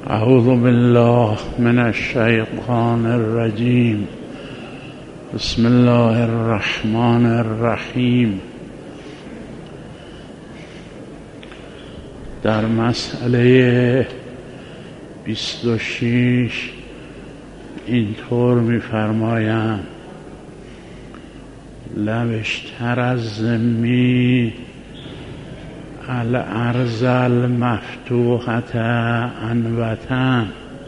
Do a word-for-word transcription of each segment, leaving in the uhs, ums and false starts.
اعوذ بالله من الشیطان الرجیم. بسم الله الرحمن الرحیم. در مسئله بیست و شش اینطور می‌فرمایند: لو اشتری الذمی الارض المفتوحة عنوة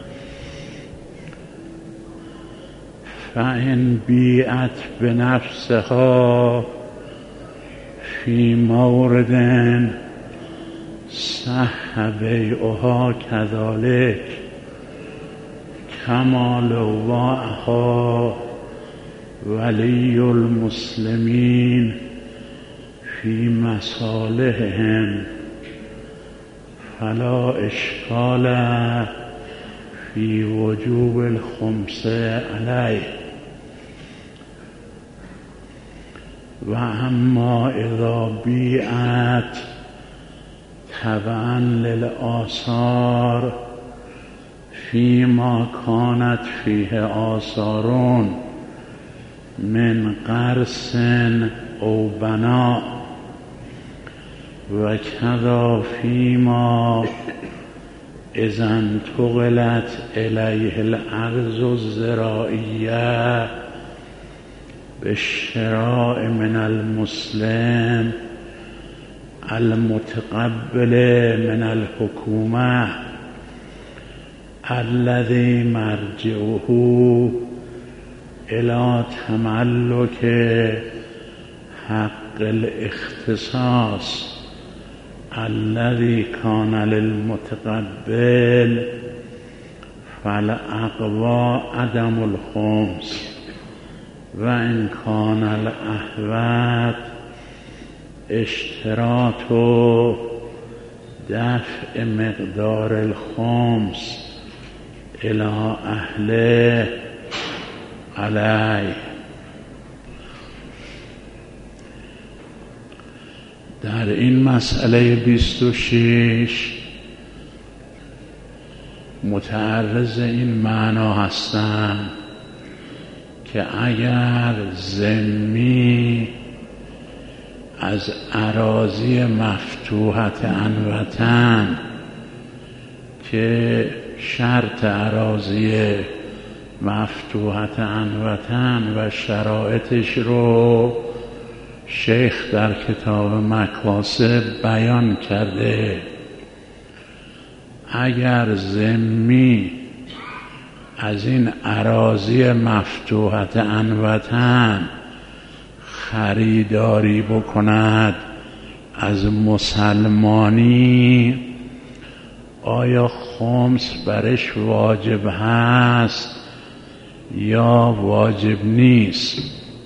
فإن بیعت بنفسها فی مورد صح بیعها کذلک کما لو باعها ولی المسلمین فی مصالحهم فلا اشکال فی وجوب الخمس علیه. و اما اذا بیعت تبعا للآثار فیما کانت فیه آثار من قرص او بناء و کذا فیما اذا انتقلت الیه الارض الزراعیه بالشراء من المسلم المتقبل من الحکومه الذي مرجعه الى تملک حق الاختصاص الذي كان للمتقبل فالاقوى عدم الخمس و ان كان الاحوط اشتراط دفع مقدار الخمس الى اهله علیه. در این مسئله بیست و شش متعرض این معنا هستند که اگر ذمی از اراضی مفتوحت عنوة که شرط اراضی مفتوحت عنوة و شرایطش رو شیخ در کتاب مکاسب بیان کرده، اگر ذمی از این اراضی مفتوحت عنوة خریداری بکند از مسلمانی، آیا خمس برش واجب هست یا واجب نیست؟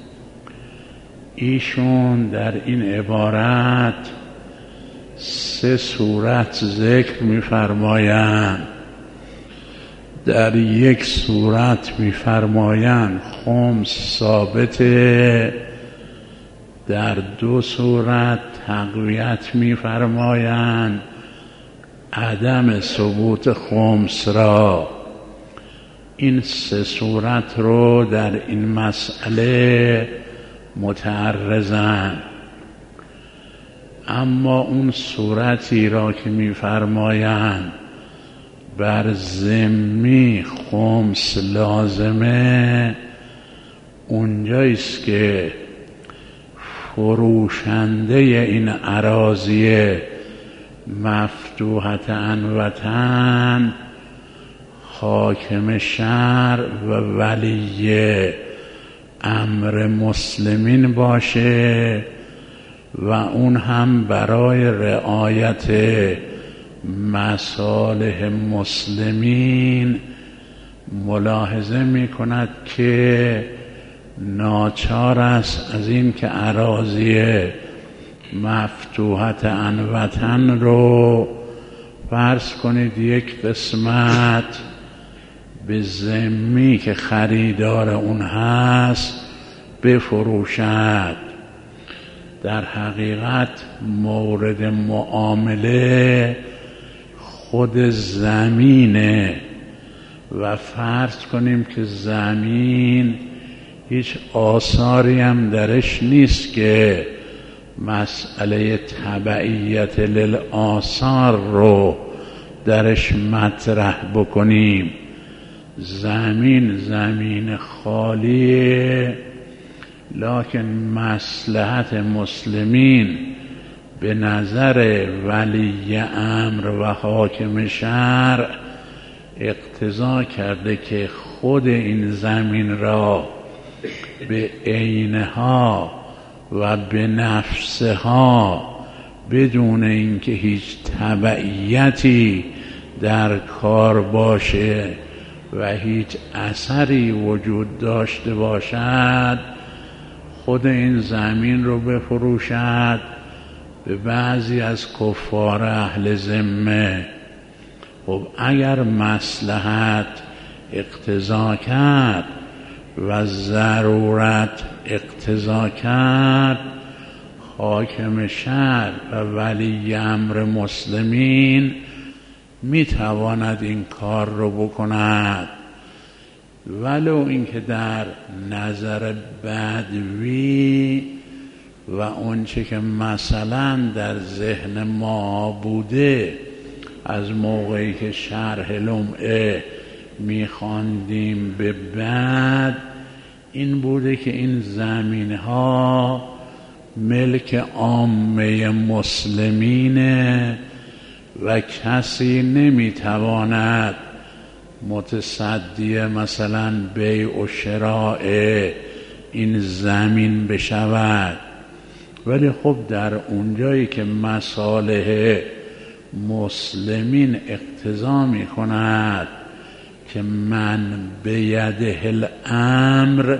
ایشون در این عبارت سه صورت ذکر می‌فرمایند. در یک صورت می‌فرمایند خمس ثابته، در دو صورت تقویت می‌فرمایند عدم ثبوت خمس را. این سه صورت رو در این مسئله متعرضن. اما اون صورتی را که می‌فرمایند بر ذمی خمس لازمه، اونجاییست که فروشنده این اراضی مفتوحت عنوة حاکم شهر و ولی امر مسلمین باشه و اون هم برای رعایت مصالح مسلمین ملاحظه می کند که ناچار است از این که اراضی مفتوحت عنوة رو فرض کنید یک قسمت به ذمی که خریدار اون هست بفروشد. در حقیقت مورد معامله خود زمینه و فرض کنیم که زمین هیچ آثاری هم درش نیست که مسئله تبعیت للآثار رو درش مطرح بکنیم. زمین زمین خالیه، لکن مصلحت مسلمین به نظر ولی امر و حاکم شرع اقتضا کرده که خود این زمین را به عینها و به نفسها بدون اینکه هیچ تبعیتی در کار باشه و هیچ اثری وجود داشته باشد، خود این زمین رو بفروشد به بعضی از کفار اهل ذمه. خب اگر مصلحت اقتضا کرد و ضرورت اقتضا کرد، حاکم شرع و ولی امر مسلمین می تواند این کار رو بکند، ولو اینکه در نظر بدوی و اونچه که مثلا در ذهن ما بوده از موقعی که شرح لمعه میخواندیم به بعد، این بوده که این زمین ها ملک عامه مسلمینه و کسی نمیتواند متصدی مثلا بیع و شراء این زمین بشود. ولی خب در اونجایی که مصالح مسلمین اقتضا می کند که من به یده الامر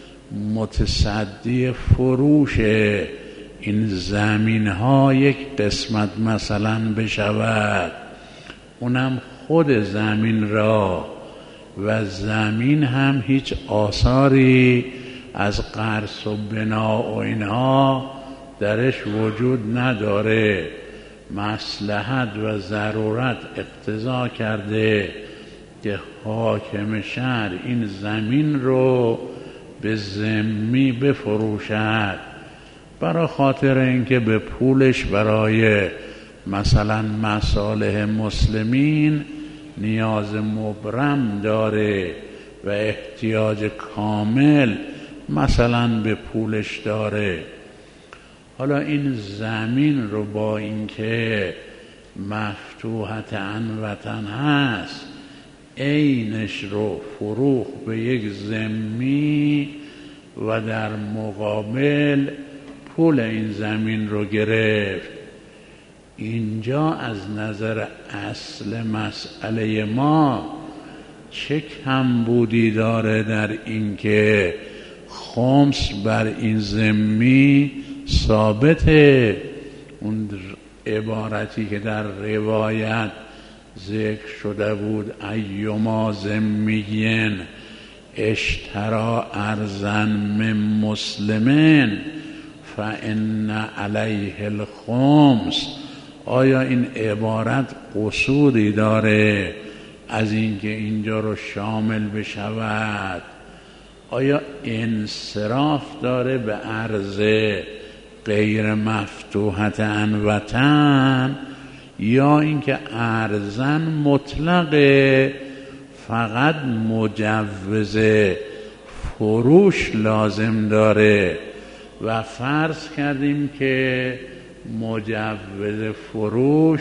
متصدی فروش این زمین ها یک قسمت مثلا بشود، اونم خود زمین را، و زمین هم هیچ آثاری از قرض و بنا و اینها درش وجود نداره، مصلحت و ضرورت اقتضا کرده که حاکم شهر این زمین رو به ذمی بفروشد، برای خاطر اینکه به پولش برای مثلا مصالح مسلمین نیاز مبرم داره و احتیاج کامل مثلا به پولش داره. حالا این زمین رو با اینکه مفتوحت عنوتن هست، عینش رو فروخ به یک ذمی و در مقابل پول این زمین رو گرفت. اینجا از نظر اصل مسئله ما چه کمبودی داره در اینکه خمس بر این ذمی ثابته؟ اون عبارتی که در روایت ذکر شده بود، ایما ذمیین اشترا ارضا من مسلمین فان علیه الخمس، آیا این عبارت قصوری داره از اینکه اینجا رو شامل بشود؟ آیا انصراف داره به عرض غیر مفتوحت عنوتن، یا اینکه ارزن مطلقه فقط مجوز فروش لازم داره؟ و فرض کردیم که مجوز فروش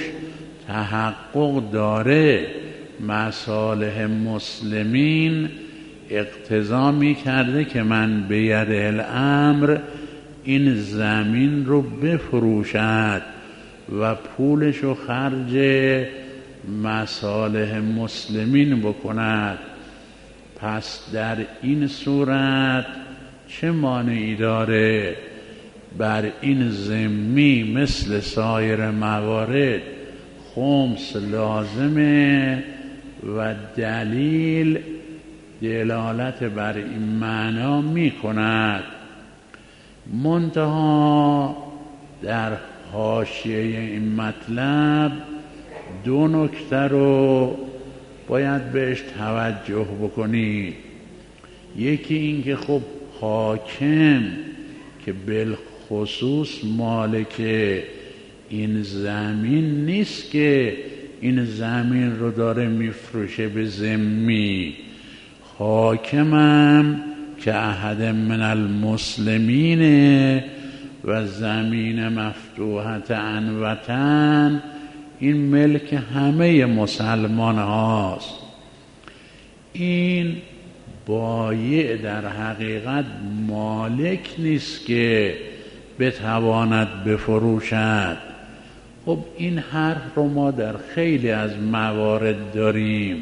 تحقق داره، مصالح مسلمین اقتضا می کرده که من به ید الامر این زمین رو بفروشد و پولش رو خرج مصالح مسلمین بکند. پس در این صورت چه مانعی داره بر این ذمی مثل سایر موارد خمس لازمه و دلیل دلالت بر این معنا می کند؟ منتها در حاشیه این مطلب دو نکته رو باید بهش توجه بکنید. یکی این که خب حاکم که بالخصوص مالک این زمین نیست که این زمین رو داره میفروشه به ذمی، حاکمم که احد من المسلمین و زمین مفتوحت عن وطن، این ملک همه مسلمان هاست. این بایع در حقیقت مالک نیست که بتواند بفروشد. خب این حرف رو ما در خیلی از موارد داریم،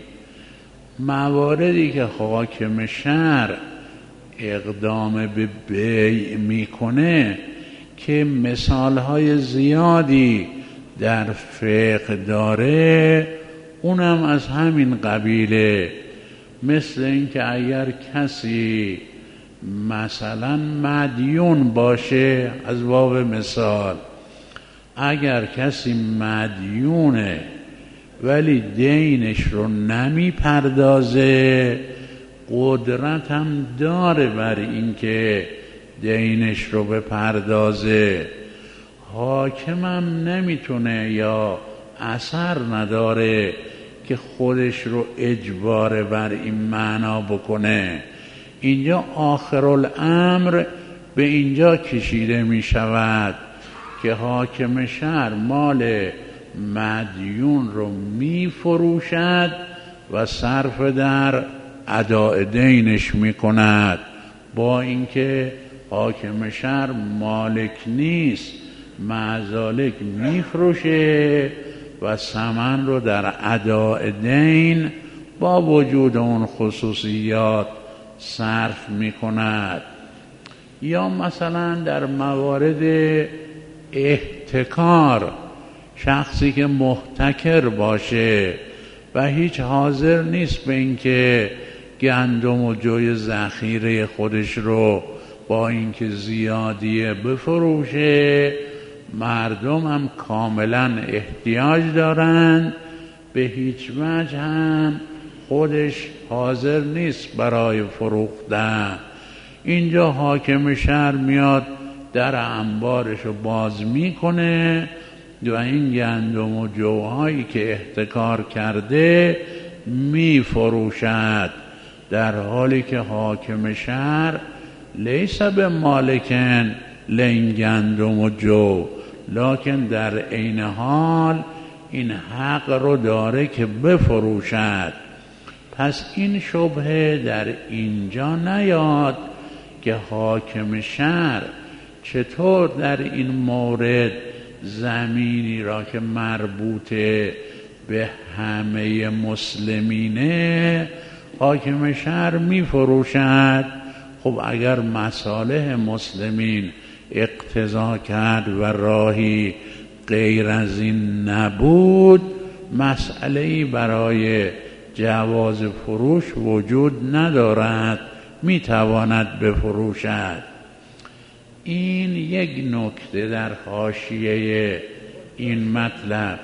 مواردی که حاکم شهر اقدام به بیع میکنه که مثالهای زیادی در فقه داره، اونم از همین قبیله. مثل این که اگر کسی مثلا مدیون باشه، از باب مثال اگر کسی مدیونه ولی دینش رو نمی پردازه، قدرت هم داره بر این که دینش رو بپردازه، حاکمم نمیتونه یا اثر نداره که خودش رو اجبار بر این معنا بکنه. اینجا آخرالامر به اینجا کشیده می شود که حاکم شهر مال مدیون رو می فروشد و صرف در اداء دینش می کند، با اینکه حاکم شهر مالک نیست، معذالک می فروشه و ثمن رو در اداء دین با وجود اون خصوصیات صرف می کند. یا مثلا در موارد احتکار، شخصی که محتکر باشه و هیچ حاضر نیست به اینکه گندم و جوی ذخیره خودش رو با اینکه زیادیه بفروشه، مردم هم کاملا احتیاج دارند، به هیچ وجه هم خودش حاضر نیست برای فروختن. اینجا حاکم شهر میاد در انبارش رو باز میکنه و این گندم و جوهایی که احتکار کرده میفروشد، در حالی که حاکم شهر لیس به مالکن لین گندم و جو، لکن در عین حال این حق رو داره که بفروشد. پس این شبهه در اینجا نیاد که حاکم شهر چطور در این مورد زمینی را که مربوط به همه مسلمینه حاکم شهر می فروشد. خب اگر مصالح مسلمین اقتضا کرد و راهی غیر از این نبود، مسئله‌ای برای جواز فروش وجود ندارد، می تواند بفروشد. این یک نکته در حاشیه این مطلب.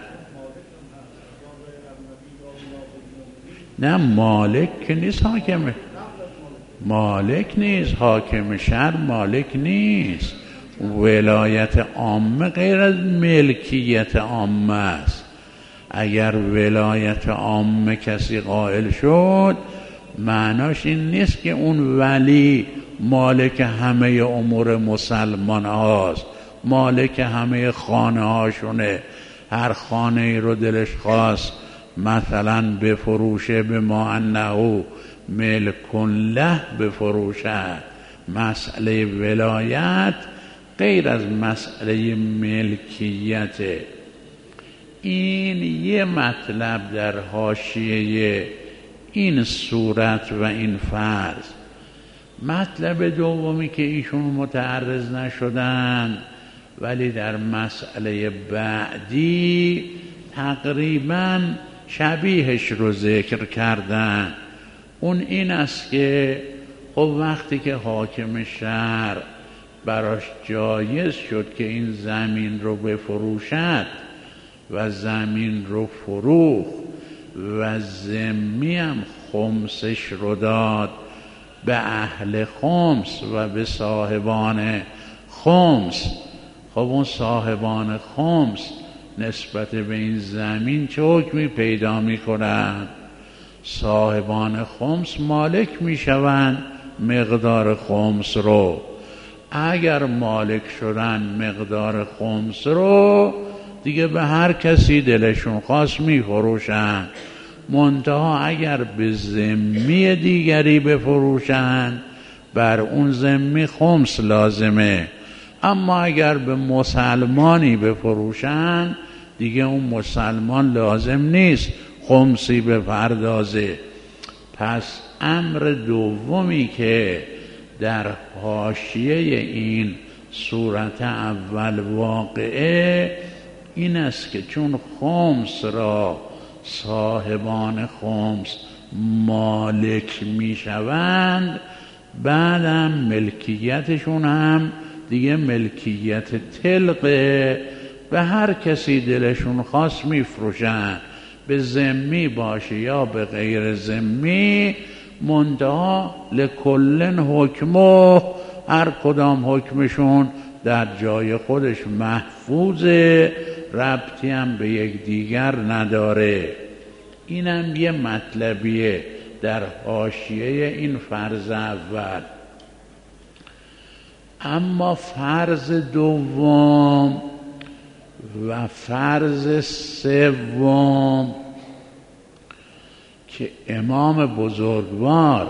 نه مالک که نیست، حاکم مالک نیست، حاکم شهر مالک نیست. ولایت عامه غیر از ملکیت عامه است. اگر ولایت عامه کسی قائل شد، معناش این نیست که اون ولی مالک همه امور مسلمان هاست، مالک همه خانه هاشونه، هر خانه ای رو دلش خواست مثلا بفروشه به ما انه ملک له بفروشد. مسئله ولایت غیر از مسئله ملکیت. این یه مطلب در حاشیه این صورت و این فرض. مطلب دومی که ایشون متعرض نشدن ولی در مسئله بعدی تقریباً شبیهش رو ذکر کردن، اون این است که خب وقتی که حاکم شهر براش جایز شد که این زمین رو بفروشد، و زمین رو فروخت و ذمی هم خمسش رو داد به اهل خمس و به صاحبان خمس. خب اون صاحبان خمس نسبت به این زمین چه حکمی پیدا می کنند؟ صاحبان خمس مالک می شوند مقدار خمس رو. اگر مالک شدن مقدار خمس رو دیگه به هر کسی دلشون خواست می فروشن. منتها اگر به ذمی دیگری بفروشن بر اون ذمی خمس لازمه، اما اگر به مسلمانی بفروشن دیگه اون مسلمان لازم نیست خمسی بپردازه. پس امر دومی که در حاشیه این صورت اول واقعه این است که چون خمس را صاحبان خمس مالک می شوند، بعدم ملکیتشون هم دیگه ملکیت طلقه، به هر کسی دلشون خواست می فروشن، به ذمی باشه یا به غیر ذمی، منتها لکلن حکمه، هر کدام حکمشون در جای خودش محفوظه، ربطی هم به یک دیگر نداره. اینم یه مطلبیه در حاشیه این فرض اول. اما فرض دوم و فرض سوم که امام بزرگوار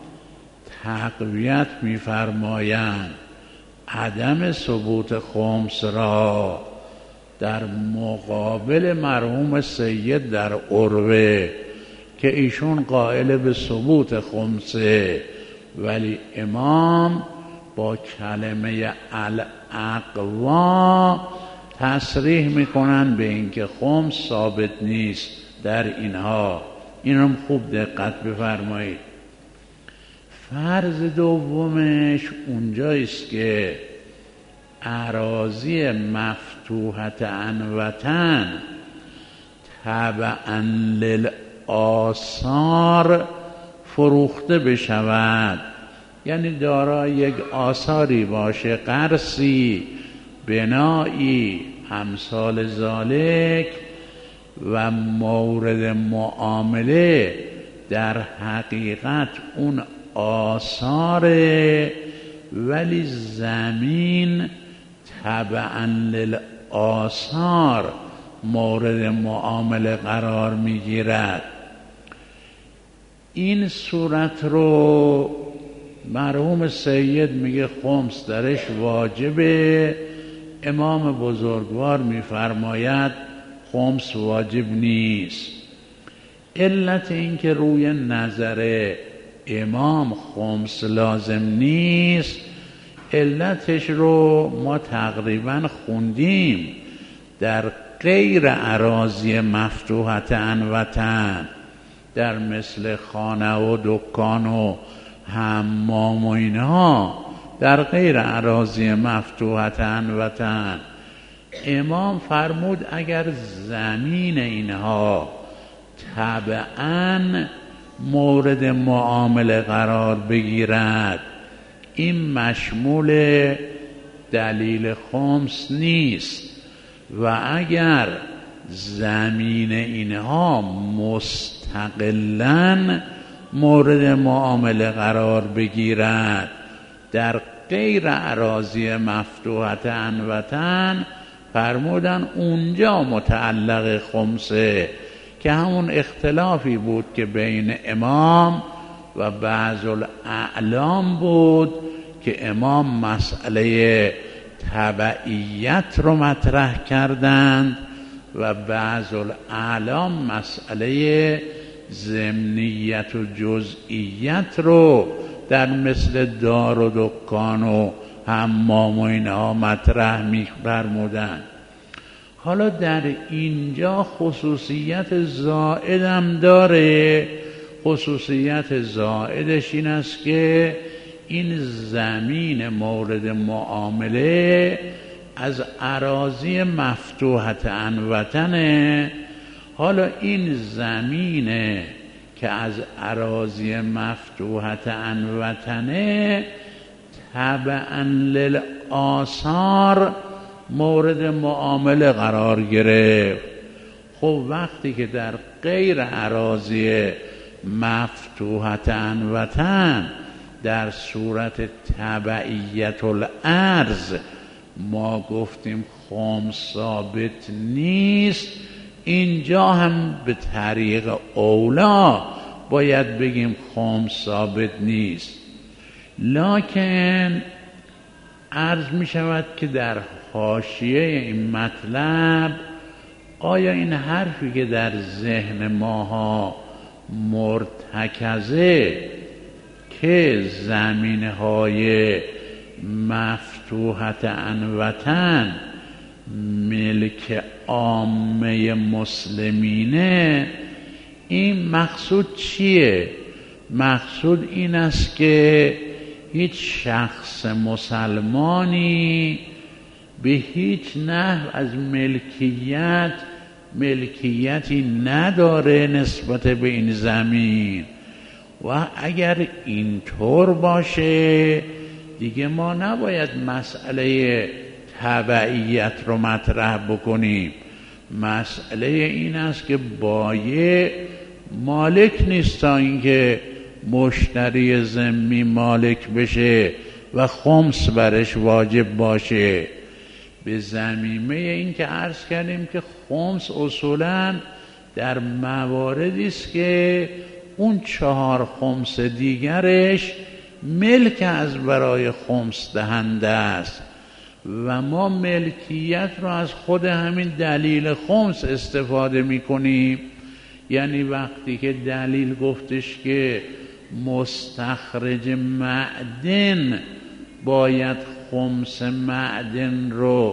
تقویت می‌فرمایند عدم ثبوت خمس را در مقابل مرحوم سید در عروه که ایشون قائل به ثبوت خمسه، ولی امام با کلمه الاقوا تصریح میکنن به اینکه خمس ثابت نیست در اینها. اینم خوب دقت بفرمایید. فرض دومش اونجایست که اراضی مفتوحت عنوتن تبعا للآثار فروخته بشود، یعنی دارای یک آثاری باشه، قرصی، بنایی، امثال ذالک، و مورد معامله در حقیقت اون آثاره، ولی زمین تبعا للآثار مورد معامله قرار میگیرد. این صورت رو مرحوم سید میگه خمس درش واجبه، امام بزرگوار میفرماید خمس واجب نیست. علت این که روی نظر امام خمس لازم نیست، علتش رو ما تقریبا خوندیم در غیر اراضی مفتوحت عنوتن، در مثل خانه و دکان و حمام و اینها، در غیر اراضی مفتوحت عنوتن امام فرمود اگر زمین اینها طبعاً مورد معامله قرار بگیرد، این مشمول دلیل خمس نیست، و اگر زمین اینها مستقلاً مورد معامله قرار بگیرد در غیر اراضی مفتوحت عنوتن، فرمودن اونجا متعلق خمسه، که همون اختلافی بود که بین امام و بعض الاعلام بود که امام مسئله تبعیت رو مطرح کردند و بعض الاعلام مسئله ضمنیت و جزئیت رو در مثل دار و دکان و حمام و اینها مطرح می فرمودند. حالا در اینجا خصوصیت زائدم داره. خصوصیت زائدش این است که این زمین مورد معامله از اراضی مفتوحت عنوطنه. حالا این زمینه که از اراضی مفتوحت عنوطنه تبعاً للآثار مورد معامله قرار گرفت. خب وقتی که در غیر اراضی مفتوحت عنوطن در صورت تبعیت الارض ما گفتیم خمس ثابت نیست، اینجا هم به طریق اولا باید بگیم خمس ثابت نیست. لکن عرض می شود که در حاشیه این مطلب آیا این حرفی که در ذهن ماها مرتکزه که زمینهای مفتوحت عنوطن ملک عامه مسلمینه، این مقصود چیه؟ مقصود این است که هیچ شخص مسلمانی به هیچ نحو از ملکیت ملکیتی نداره نسبت به این زمین. و اگر اینطور باشه دیگه ما نباید مسئله تبعیت رو مطرح بکنیم. مسئله این است که بایع مالک نیست تا اینکه مشتری ذمی مالک بشه و خمس برش واجب باشه. به ضمیمه این که عرض کردیم که خمس اصولاً در مواردی است که اون چهار خمس دیگرش ملک از برای خمس دهنده است و ما ملکیت رو از خود همین دلیل خمس استفاده می کنیم. یعنی وقتی که دلیل گفتش که مستخرج معدن باید خمس معدن رو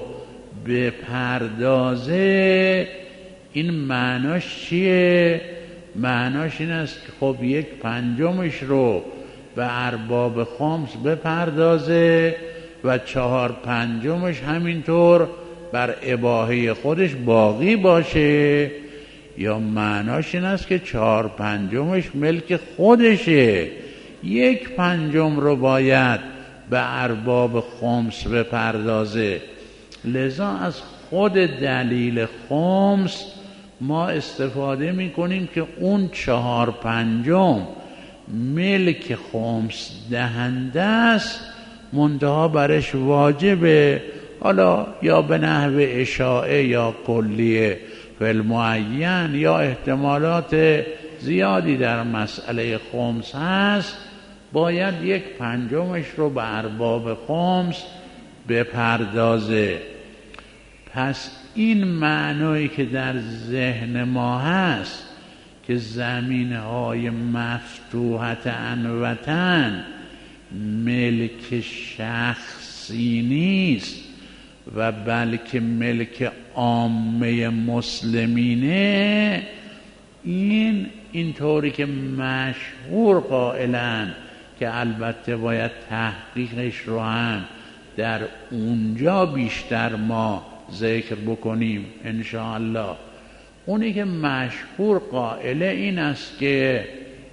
بپردازه، این معناش چیه؟ معناش این است که خب یک پنجمش رو به ارباب خمس بپردازه و چهار پنجمش همینطور بر اباحه خودش باقی باشه، یا معناش این است که چهار پنجمش ملک خودشه، یک پنجم رو باید به ارباب خمس بپردازه. لذا از خود دلیل خمس ما استفاده می کنیم که اون چهار پنجم ملک خمس دهنده است، منتها برش واجبه، حالا یا به نحو اشاعه یا کلیه فی المعین یا احتمالات زیادی در مسئله خمس هست، باید یک پنجمش رو به ارباب خمس بپردازه. پس این معنایی که در ذهن ما هست که زمینهای مفتوحت عنوطن ملک شخصی نیست و بلکه ملک عامه مسلمینه، این اینطوری که مشهور قائلن که البته باید تحقیقش رو هم در اونجا بیشتر ما ذکر بکنیم انشاءالله. اونی که مشهور قائله این است که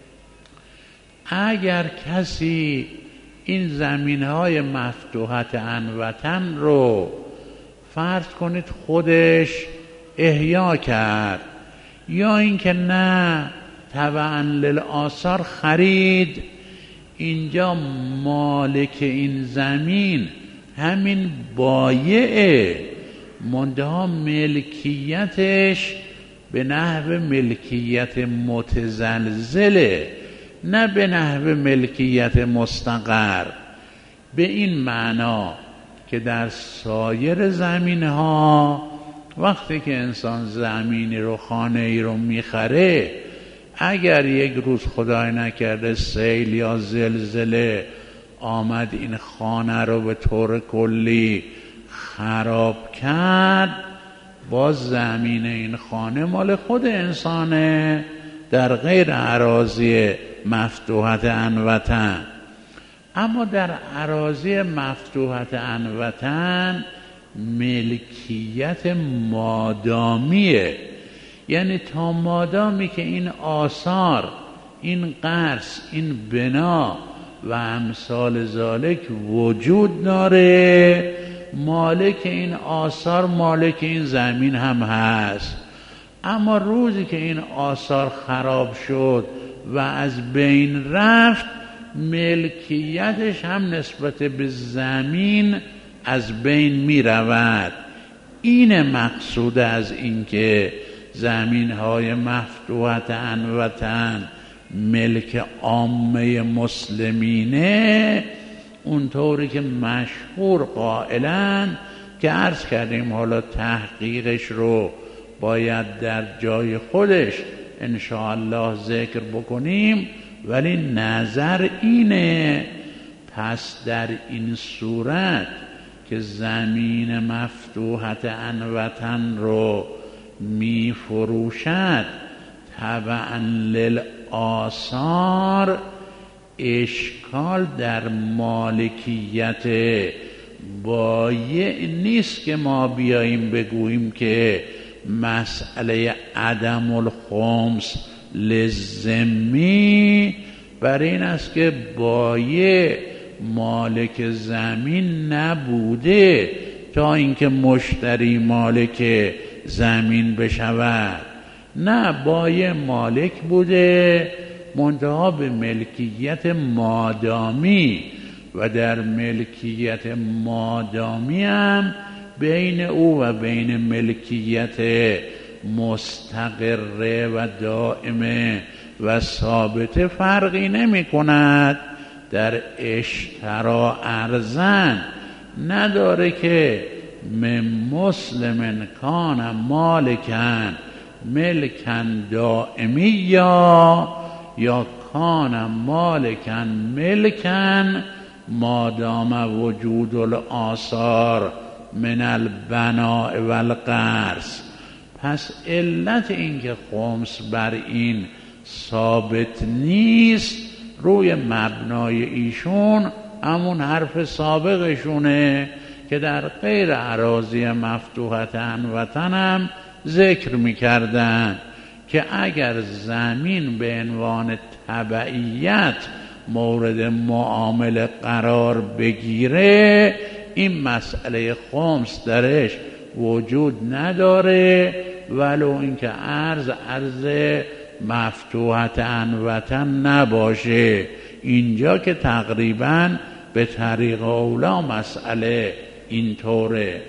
اگر کسی این زمینهای مفتوحت عنوطن رو فرض کنید خودش احیا کرد، یا اینکه نه تبعاً للآثار خرید، اینجا مالک این زمین همین بایعه، منتها ملکیتش به نحو ملکیت متزلزله، نه به نحو ملکیت مستقر. به این معنا که در سایر زمینها وقتی که انسان زمینی رو خانه‌ای رو میخره، اگر یک روز خدای نکرده سیل یا زلزله آمد این خانه رو به طور کلی خراب کرد، باز زمین این خانه مال خود انسانه در غیر اراضی مفتوحت عنوطن. اما در اراضی مفتوحت عنوطن ملکیت مادامیه، یعنی تا مادامی که این آثار، این قرص، این بنا و امثال ذالک وجود داره، مالک این آثار مالک این زمین هم هست. اما روزی که این آثار خراب شد و از بین رفت، ملکیتش هم نسبت به زمین از بین می رود. این مقصود از این که زمین های مفتوحت عنوتن ملک عامه مسلمینه، اونطوری که مشهور قائلن که عرض کردیم، حالا تحقیقش رو باید در جای خودش انشاءالله ذکر بکنیم، ولی نظر اینه. پس در این صورت که زمین مفتوحت عنوتن رو می فروشد تبعا للآثار، اشکال در مالکیت بایع نیست که ما بیاییم بگوییم که مسئله عدم الخمس للذمی بر این است که بایع مالک زمین نبوده تا اینکه مشتری مالک زمین بشود. نه، بایع مالک بوده، منتها به ملکیت مادامی، و در ملکیت مادامی هم بین او و بین ملکیت مستقره و دائمه و ثابته فرقی نمی کند. در اشترا ارزن نداره که من مسلم کان مالکن ملکن دائمی یا یا کان مالکن ملکن مادام وجود الآثار من البناء والقرص. پس علت این که خمس بر این ثابت نیست روی مبنای ایشون همون حرف سابقشونه که در غیر اراضی مفتوحت عنوتن هم ذکر میکردن که اگر زمین به عنوان تبعیت مورد معامله قرار بگیره، این مسئله خمس درش وجود نداره، ولو اینکه ارز ارز مفتوحت عنوتن نباشه. اینجا که تقریبا به طریق اولا مسئله اینطوره.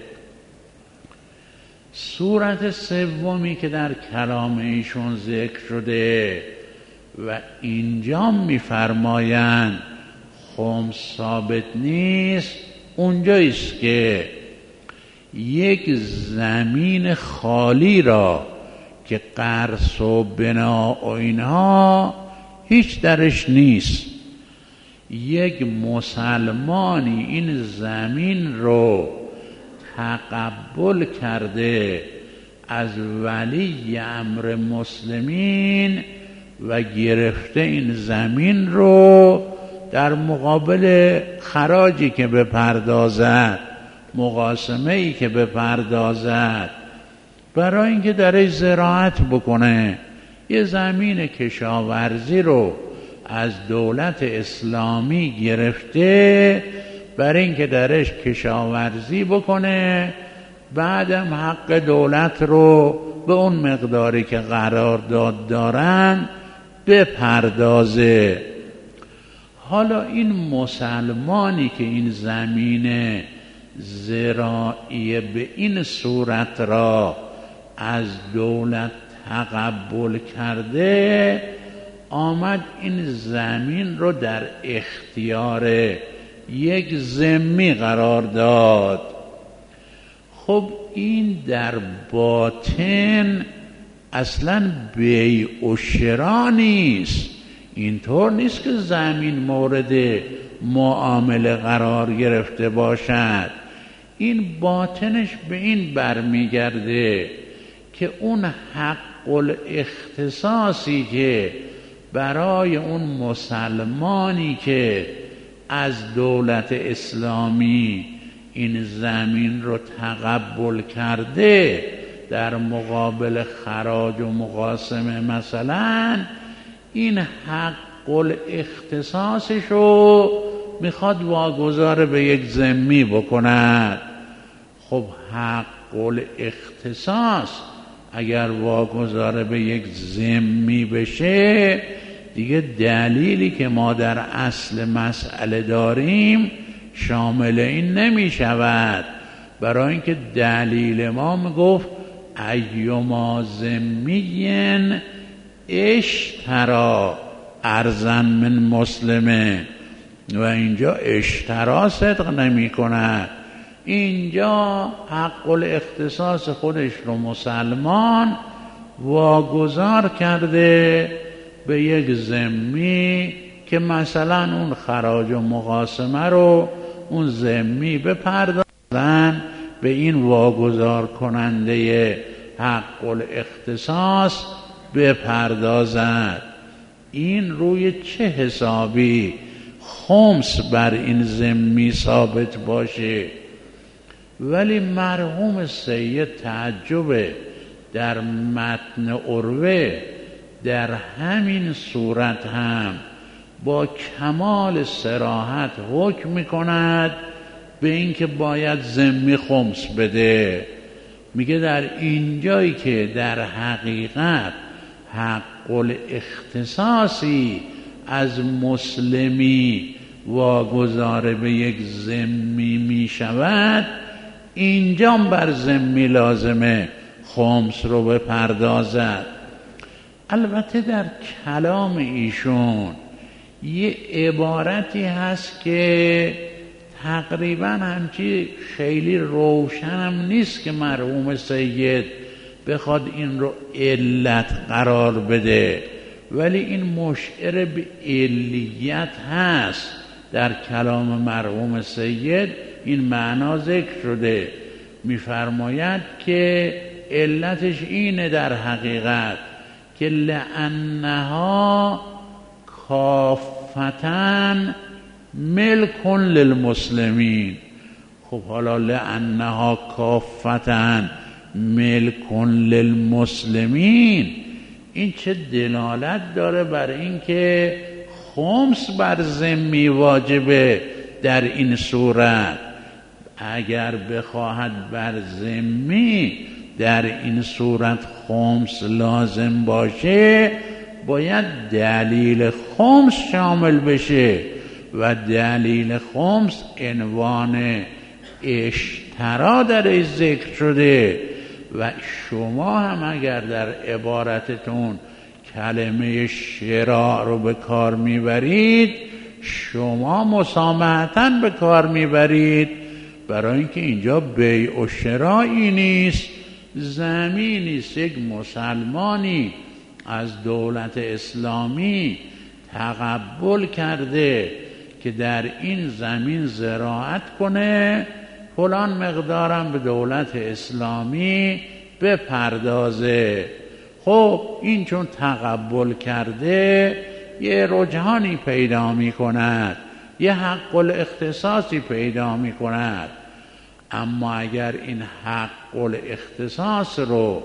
صورت سومی که در کلام ایشون ذکر شده و اینجا میفرمایند خمس ثابت نیست، اونجاییست که یک زمین خالی را که قرص و بنا و اینها هیچ درش نیست، یک مسلمانی این زمین رو تقبل کرده از ولی امر مسلمین و گرفته این زمین رو در مقابل خراجی که بپردازد، مقاسمه ای که بپردازد، برای اینکه درش زراعت بکنه. یه زمین کشاورزی رو از دولت اسلامی گرفته برای اینکه درش کشاورزی بکنه، بعدم حق دولت رو به اون مقداری که قرارداد دارن بپردازه. حالا این مسلمانی که این زمین زراعی به این صورت را از دولت تقبل کرده، آمد این زمین رو در اختیار یک ذمی قرار داد. خب این در باطن اصلا بیع و شرا نیست. اینطور نیست که زمین مورد معامله قرار گرفته باشد. این باطنش به این برمیگرده که اون حق الاختصاصی که برای اون مسلمانی که از دولت اسلامی این زمین رو تقبل کرده در مقابل خراج و مقاسمه مثلا، این حق الاختصاصش رو میخواد واگذار به یک ذمی بکند. خب حق الاختصاص اگر واگذار به یک ذمی بشه، دیگه دلیلی که ما در اصل مسئله داریم شامل این نمی شود. برای اینکه دلیل ما میگفت ایما ذمی اشترا ارزن من مسلمه، و اینجا اشترا صدق نمی کند. اینجا حق الاختصاص خودش رو مسلمان واگذار کرده به یک ذمی که مثلا اون خراج و مقاسمه رو اون ذمی بپردازن به این واگذار کننده حق الاختصاص بپردازد. این روی چه حسابی خمس بر این ذمی ثابت باشه؟ ولی مرحوم سید تعجب در متن عروه در همین صورت هم با کمال صراحت حکم میکند به اینکه باید ذمی خمس بده. میگه در اینجایی که در حقیقت حق الاختصاصی از مسلمی واگذار به یک ذمی میشود، اینجا بر ذمی لازمه خمس رو بپردازد. البته در کلام ایشون یه عبارتی هست که تقریبا همچی خیلی روشنم نیست که مرحوم سید بخواد این رو علت قرار بده، ولی این مشعر به علیت هست. در کلام مرحوم سید این معنا ذکر شده، میفرماید که علتش اینه در حقیقت که لأنها کافتن ملکن للمسلمین. خب حالا لأنها کافتن ملکن للمسلمین، این چه دلالت داره بر این که خمس بر ذمی واجبه در این صورت. اگر بخواهد بر ذمی در این صورت خمس لازم باشه، باید دلیل خمس شامل بشه و دلیل خمس عنوان اشترا درش ذکر شده. و شما هم اگر در عبارتتون کلمه شراء رو به کار میبرید، شما مسامحتاً به کار میبرید، برای اینکه اینجا بیع و شرایی نیست، زمینی است. یک مسلمانی از دولت اسلامی تقبل کرده که در این زمین زراعت کنه، فلان مقدارم به دولت اسلامی بپردازه. خب این چون تقبل کرده یه رجحانی پیدا می کند، یه حق الاختصاصی پیدا می کند. اما اگر این حق الاختصاص رو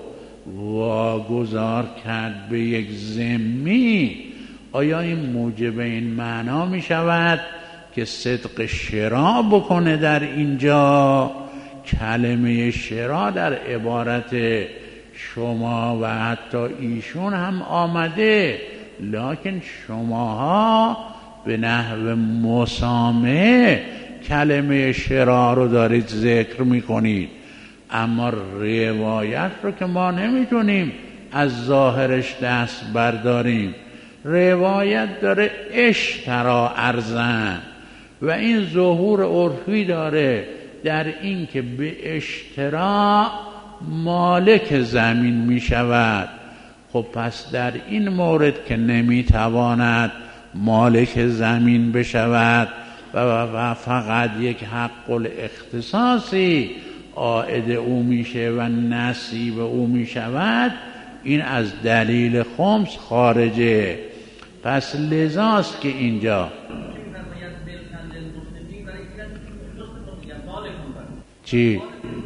واگذار کرد به یک ذمی، آیا این موجب این معنا می شود که صدق شراء بکنه؟ در اینجا کلمه شراء در عبارت شما و حتی ایشون هم آمده، لکن شماها به نحو مسامحه کلمه شراء رو دارید ذکر میکنید. اما روایت رو که ما نمیتونیم از ظاهرش دست برداریم. روایت داره اشترا ارزن و این ظهور عرفی داره در این که به اشترا مالک زمین می شود. خب پس در این مورد که نمی تواند مالک زمین بشود و فقط یک حق الاختصاصی عائد او میشه و نصیب او می شود، این از دلیل خمس خارجه. پس لذاست که اینجا چی؟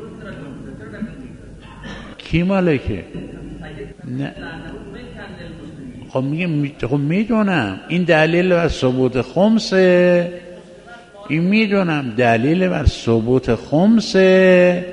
کی مالکه؟ نه خب میگه خب میدونم این دلیل بر ثبوت خمسه، این میدونم دلیل بر ثبوت خمسه.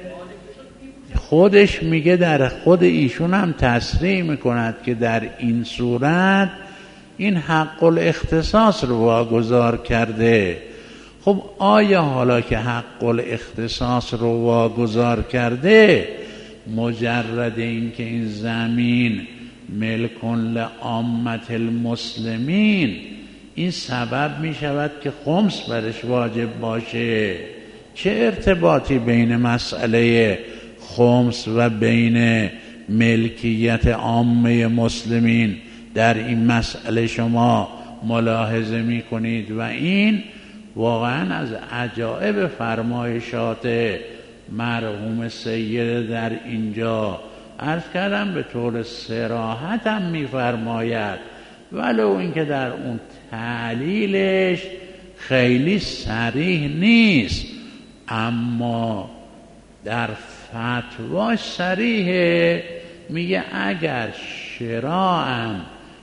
خودش میگه در خود ایشون هم تصریح میکند که در این صورت این حق الاختصاص رو واگذار کرده. خب آیا حالا که حق الاختصاص رو واگذار کرده مجرد این که این زمین ملکن لعامت المسلمین این سبب می شود که خمس برش واجب باشه؟ چه ارتباطی بین مسئله خمس و بین ملکیت عامه مسلمین در این مسئله شما ملاحظه می کنید؟ و این واقعا از عجایب فرمایشات مرحوم سید در اینجا عرض کردم به طور صراحت هم می فرماید، ولو اینکه در اون تعلیلش خیلی صریح نیست اما در فتواش صریحه. میگه اگر شراعم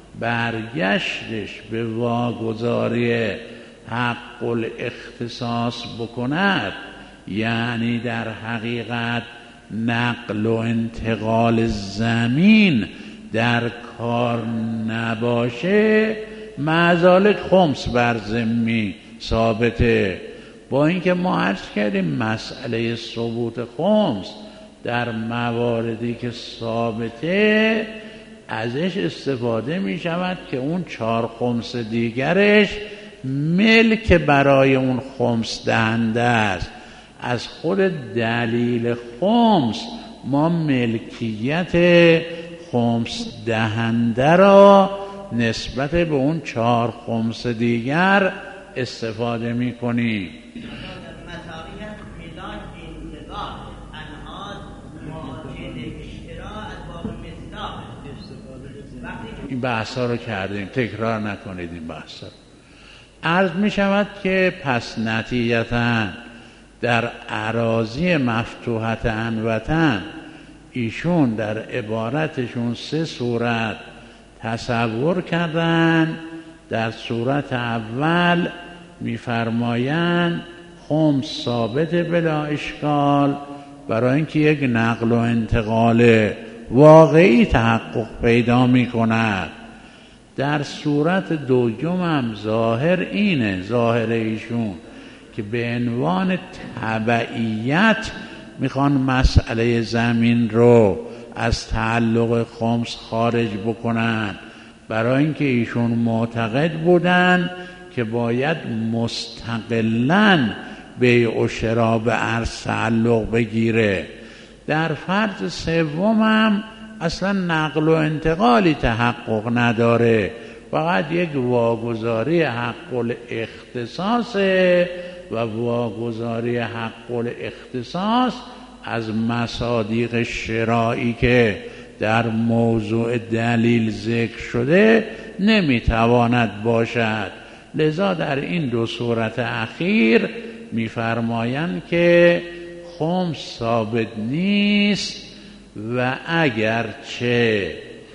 برگشتش به واگذاری حق الاختصاص بکند، یعنی در حقیقت نقل و انتقال زمین در کار نباشه، معذالک خمس بر ذمی ثابته. با اینکه ما عرض کردیم مسئله ثبوت خمس در مواردی که ثابته ازش استفاده می شود که اون چهار خمس دیگرش ملک برای اون خمس دهنده است. از خود دلیل خمس ما ملکیت خمس دهنده را نسبت به اون چهار خمس دیگر استفاده می کنیم. این بحث ها رو کردیم، تکرار نکنید این بحث ها. عرض می شود که پس نتیجتاً در اراضی مفتوحت انوطن ایشون در عبارتشون سه صورت تصور کردن. در صورت اول می‌فرمایند خمس ثابت بلا اشکال برای اینکه یک نقل و انتقال واقعی تحقق پیدا می‌کند. در صورت دوم هم ظاهر اینه، ظاهر ایشون که به عنوان تبعیت میخوان مسئله زمین رو از تعلق خمس خارج بکنن، برای اینکه ایشون معتقد بودن که باید مستقلاً بیع و شرا به ارض تعلق بگیره. در فرض سوم هم اصلا نقل و انتقالی تحقق نداره، فقط یک واگذاری حق الاختصاصه و واگذاری حق الاختصاص از مصادیق شرایی که در موضوع دلیل ذکر شده نمیتواند باشد. لذا در این دو صورت اخیر میفرمایند که خمس ثابت نیست و اگرچه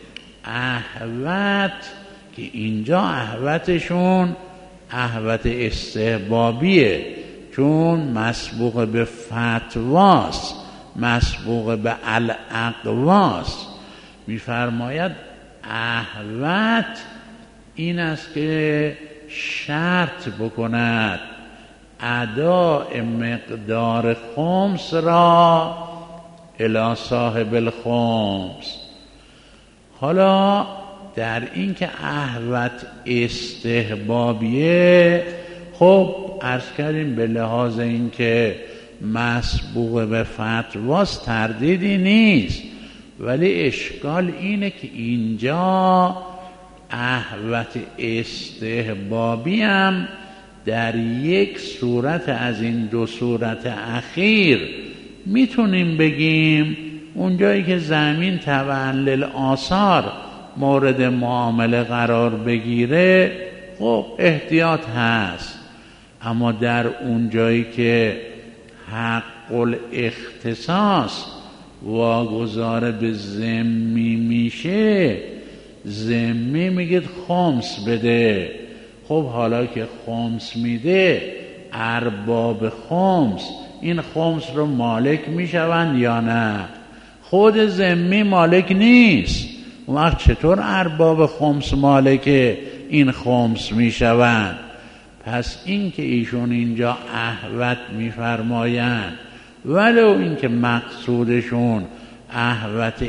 احوط که اینجا احوطشون احوط استحبابیه، چون مسبوق به فتواست، مسبوق به الاقواست. میفرماید احوط این است که شرط بکند اداء مقدار خمس را الی صاحب الخمس. حالا در این که احوط استحبابیه، خب عرض کردیم به لحاظ این که مسبوق به فتواست تردیدی نیست، ولی اشکال اینه که اینجا احوط استحبابی هم در یک صورت از این دو صورت اخیر میتونیم بگیم اونجایی که زمین تبعاً للآثار مورد معامله قرار بگیره خب احتیاط هست، اما در اونجایی که حق الاختصاص واگذار به ذمی میشه، ذمی میگید خمس بده. خب حالا که خمس میده، ارباب خمس این خمس رو مالک میشوند یا نه؟ خود ذمی مالک نیست. اون وقت چطور ارباب خمس مالک این خمس میشوند؟ پس این که ایشون اینجا احوط میفرمایند، ولو این که مقصودشون احوط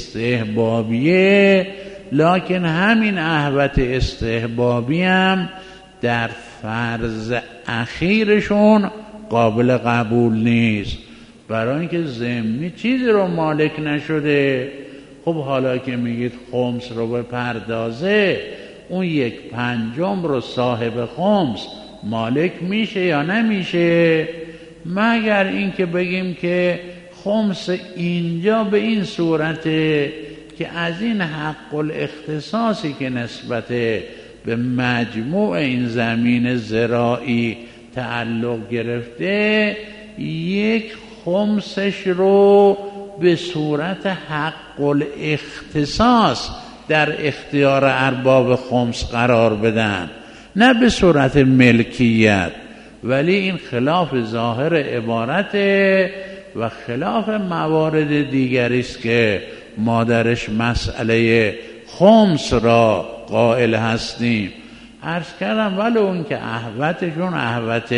استحبابیه، لکن همین احوط استحبابی هم در فرض اخیرشون قابل قبول نیست، برای اینکه ذمی چیزی رو مالک نشده. خب حالا که میگید خمس رو بپردازه، اون یک پنجم رو صاحب خمس مالک میشه یا نمیشه؟ مگر اینکه بگیم که خمس اینجا به این صورته که از این حق الاختصاصی که نسبت به مجموع این زمین زراعی تعلق گرفته، یک خمسش رو به صورت حق الاختصاص در اختیار ارباب خمس قرار بدن، نه به صورت ملکیت. ولی این خلاف ظاهر عبارته و خلاف موارد دیگری است که ما درش مسئله خمس را قائل هستیم. عرض کردم ولو اون که احوطشون احوط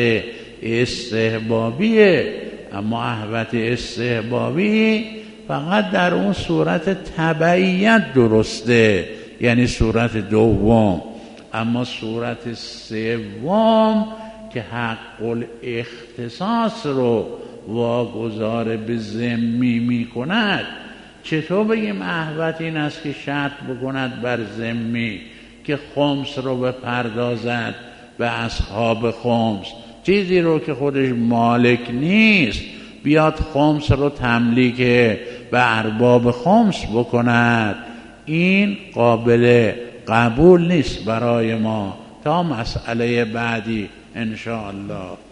استحبابیه، اما احوط استحبابی فقط در اون صورت تبعیت درسته، یعنی صورت دوم. اما صورت سوم که حق الاختصاص رو واگذار به ذمی می کند، چطور بگیم احوط این است که شرط بکند بر ذمی که خمس رو بپردازد به اصحاب خمس، چیزی رو که خودش مالک نیست بیاد خمس رو تملیک به ارباب خمس بکند؟ این قابل قبول نیست برای ما تا مسئله بعدی ان شاء الله.